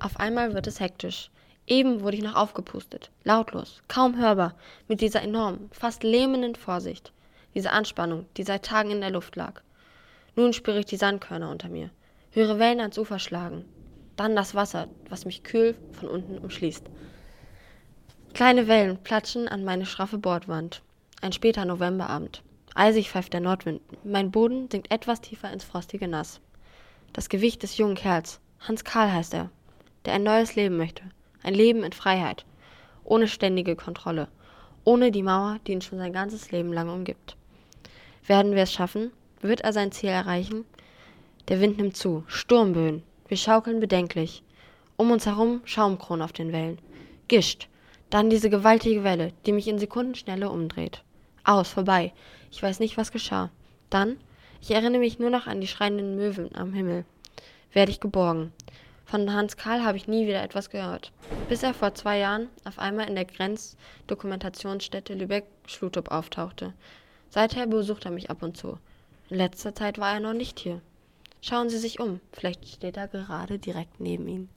Auf einmal wird es hektisch. Eben wurde ich noch aufgepustet, lautlos, kaum hörbar, mit dieser enormen, fast lähmenden Vorsicht, diese Anspannung, die seit Tagen in der Luft lag. Nun spüre ich die Sandkörner unter mir, höre Wellen ans Ufer schlagen, dann das Wasser, was mich kühl von unten umschließt. Kleine Wellen platschen an meine schraffe Bordwand. Ein später Novemberabend. Eisig pfeift der Nordwind. Mein Boden sinkt etwas tiefer ins frostige Nass. Das Gewicht des jungen Kerls, Hans Karl heißt er, der ein neues Leben möchte. Ein Leben in Freiheit. Ohne ständige Kontrolle. Ohne die Mauer, die ihn schon sein ganzes Leben lang umgibt. Werden wir es schaffen? Wird er sein Ziel erreichen? Der Wind nimmt zu. Sturmböen. Wir schaukeln bedenklich. Um uns herum Schaumkronen auf den Wellen. Gischt. Dann diese gewaltige Welle, die mich in Sekundenschnelle umdreht. Aus, vorbei. Ich weiß nicht, was geschah. Dann, ich erinnere mich nur noch an die schreienden Möwen am Himmel. Werde ich geborgen. Von Hans Karl habe ich nie wieder etwas gehört. Bis er vor 2 Jahren auf einmal in der Grenzdokumentationsstätte Lübeck-Schluthof auftauchte. Seither besucht er mich ab und zu. In letzter Zeit war er noch nicht hier. Schauen Sie sich um, vielleicht steht er gerade direkt neben Ihnen.